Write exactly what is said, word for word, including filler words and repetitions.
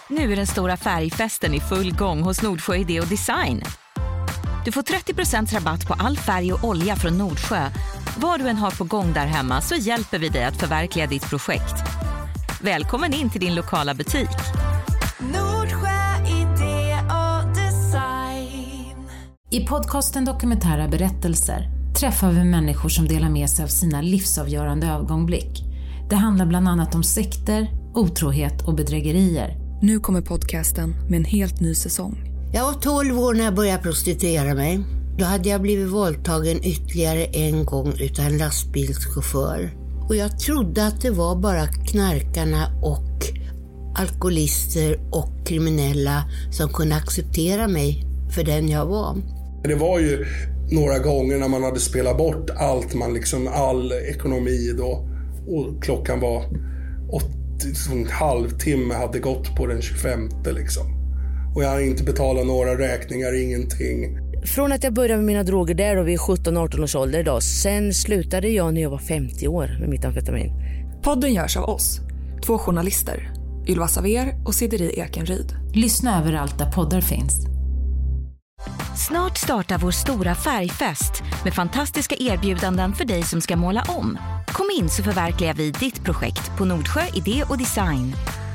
Nu är den stora färgfesten i full gång hos Nordsjö Idé och Design. Du får trettio procent rabatt på all färg och olja från Nordsjö. Vad du än har på gång där hemma så hjälper vi dig att förverkliga ditt projekt. Välkommen in till din lokala butik. Nordsjö Idé och Design. I podcasten Dokumentära berättelser träffar vi människor som delar med sig av sina livsavgörande ögonblick. Det handlar bland annat om sekter, otrohet och bedrägerier. Nu kommer podcasten med en helt ny säsong. Jag var tolv år när jag började prostituera mig. Då hade jag blivit våldtagen ytterligare en gång utav en lastbilschaufför. Och jag trodde att det var bara knarkarna och alkoholister och kriminella som kunde acceptera mig för den jag var. Det var ju några gånger när man hade spelat bort allt, man liksom all ekonomi då. Och klockan var åtta, en halvtimme hade gått på den tjugofemte liksom. Och jag hade inte betalat några räkningar, ingenting. Från att jag började med mina droger där då vid sjutton arton års ålder då. Sen slutade jag när jag var femtio år med mitt amfetamin. Podden görs av oss, två journalister, Ylva Saver och Sideri Ekenryd. Lyssna överallt där poddar finns. Snart startar vår stora färgfest med fantastiska erbjudanden för dig som ska måla om. Kom in så förverkligar vi ditt projekt på Nordsjö Idé och Design.